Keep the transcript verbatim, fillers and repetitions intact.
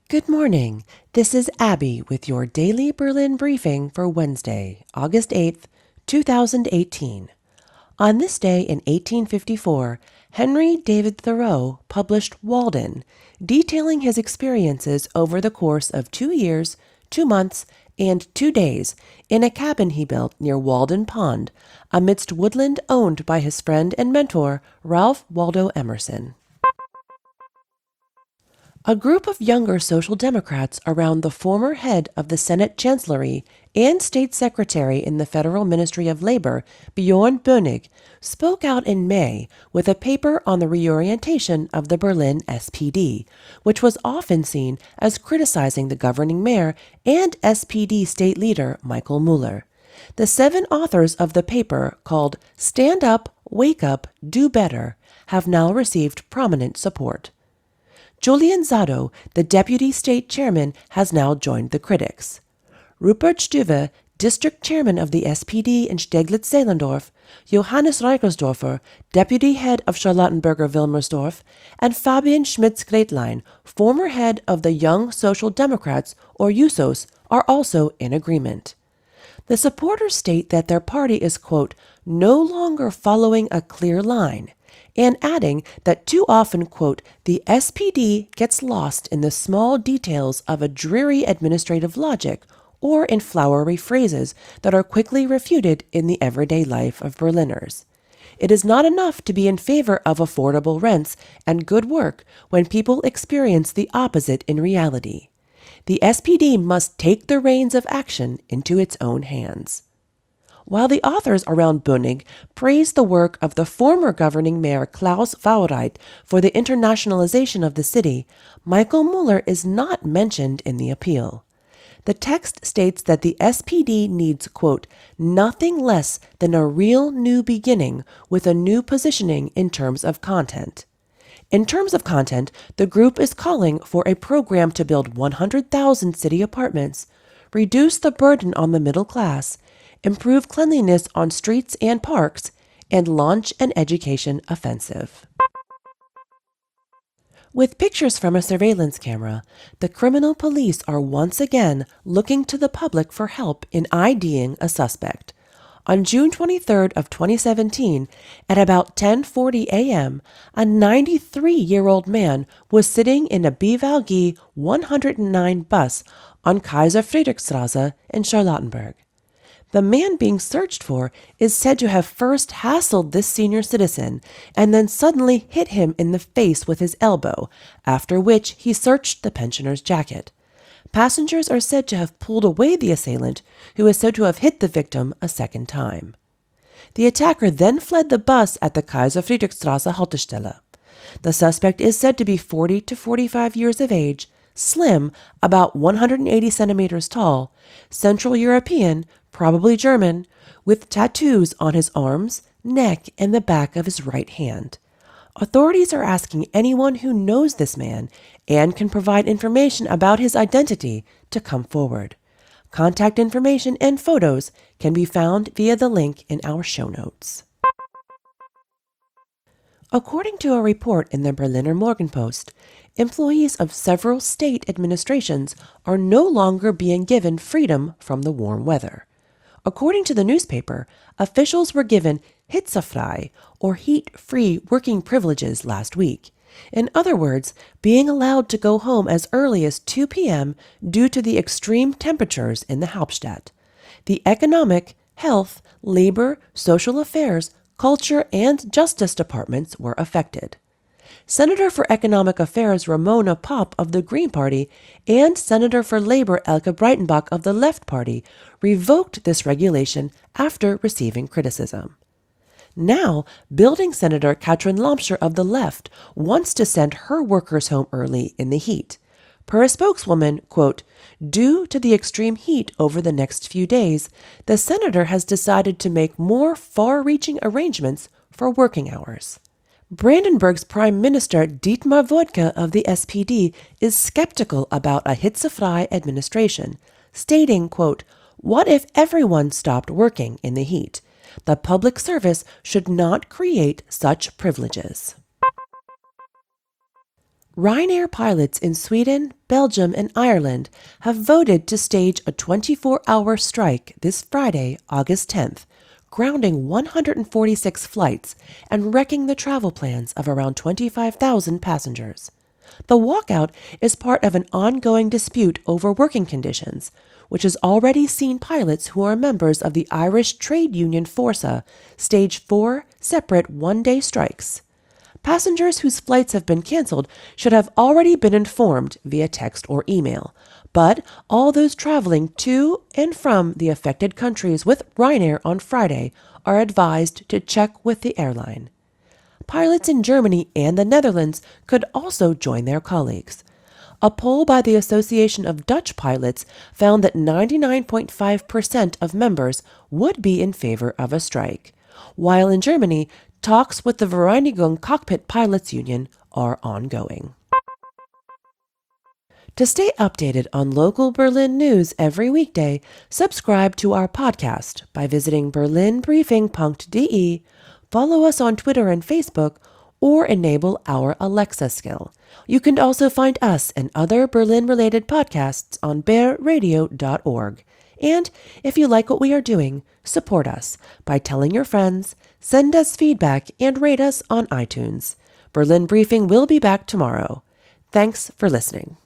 Good morning. This is Abby with your daily Berlin briefing for Wednesday, August eighth, two thousand eighteen. On this day in eighteen fifty-four, Henry David Thoreau published Walden, detailing his experiences over the course of two years, two months, and two days in a cabin he built near Walden Pond, amidst woodland owned by his friend and mentor, Ralph Waldo Emerson. A group of younger Social Democrats around the former head of the Senate Chancellery and State Secretary in the Federal Ministry of Labor, Bjorn Bönig, spoke out in May with a paper on the reorientation of the Berlin S P D, which was often seen as criticizing the governing mayor and S P D state leader Michael Müller. The seven authors of the paper, called Stand Up, Wake Up, Do Better, have now received prominent support. Julian Zado, the deputy state chairman, has now joined the critics. Rupert Stuve, district chairman of the S P D in Steglitz-Zehlendorf, Johannes Reichersdorfer, deputy head of Charlottenburger-Wilmersdorf, and Fabian Schmitz-Gretlein, former head of the Young Social Democrats, or Jusos, are also in agreement. The supporters state that their party is, quote, no longer following a clear line, and adding that too often, quote, the S P D gets lost in the small details of a dreary administrative logic or in flowery phrases that are quickly refuted in the everyday life of Berliners. It is not enough to be in favor of affordable rents and good work when people experience the opposite in reality. The S P D must take the reins of action into its own hands. While the authors around Bönig praised the work of the former governing mayor Klaus Wowereit for the internationalization of the city, Michael Müller is not mentioned in the appeal. The text states that the S P D needs, quote, nothing less than a real new beginning with a new positioning in terms of content. In terms of content, the group is calling for a program to build one hundred thousand city apartments, reduce the burden on the middle class, improve cleanliness on streets and parks, and launch an education offensive. With pictures from a surveillance camera, the criminal police are once again looking to the public for help in IDing a suspect. On June twenty-third of twenty seventeen, at about ten forty a.m., a ninety-three-year-old man was sitting in a B V G one hundred nine bus on Kaiser Friedrichstraße in Charlottenburg. The man being searched for is said to have first hassled this senior citizen and then suddenly hit him in the face with his elbow, after which he searched the pensioner's jacket. Passengers are said to have pulled away the assailant, who is said to have hit the victim a second time. The attacker then fled the bus at the Kaiser Friedrichstraße Haltestelle. The suspect is said to be forty to forty-five years of age, slim, about one hundred eighty centimeters tall, Central European, probably German, with tattoos on his arms, neck, and the back of his right hand. Authorities are asking anyone who knows this man and can provide information about his identity to come forward. Contact information and photos can be found via the link in our show notes. According to a report in the Berliner Morgenpost, employees of several state administrations are no longer being given freedom from the warm weather. According to the newspaper, officials were given hitzefrei, or heat-free working privileges last week. In other words, being allowed to go home as early as two p.m. due to the extreme temperatures in the Hauptstadt. The economic, health, labor, social affairs, culture, and justice departments were affected. Senator for Economic Affairs Ramona Popp of the Green Party and Senator for Labor Elke Breitenbach of the Left Party revoked this regulation after receiving criticism. Now, building Senator Katrin Lomscher of the Left wants to send her workers home early in the heat. Per a spokeswoman, quote, due to the extreme heat over the next few days, the senator has decided to make more far-reaching arrangements for working hours. Brandenburg's Prime Minister Dietmar Woidke of the S P D is skeptical about a hitzefrei administration, stating, quote, what if everyone stopped working in the heat? The public service should not create such privileges. Ryanair pilots in Sweden, Belgium, and Ireland have voted to stage a twenty-four hour strike this Friday, August tenth, grounding one hundred forty-six flights and wrecking the travel plans of around twenty-five thousand passengers. The walkout is part of an ongoing dispute over working conditions, which has already seen pilots who are members of the Irish trade union Forsa stage four separate one-day strikes. Passengers whose flights have been canceled should have already been informed via text or email, but all those traveling to and from the affected countries with Ryanair on Friday are advised to check with the airline. Pilots in Germany and the Netherlands could also join their colleagues. A poll by the Association of Dutch Pilots found that ninety-nine point five percent of members would be in favor of a strike, while in Germany, talks with the Vereinigung Cockpit Pilots Union are ongoing. To stay updated on local Berlin news every weekday, subscribe to our podcast by visiting berlin briefing punkt de, follow us on Twitter and Facebook, or enable our Alexa skill. You can also find us and other Berlin-related podcasts on bear radio dot org. And if you like what we are doing, support us by telling your friends, send us feedback, and rate us on iTunes. Berlin Briefing will be back tomorrow. Thanks for listening.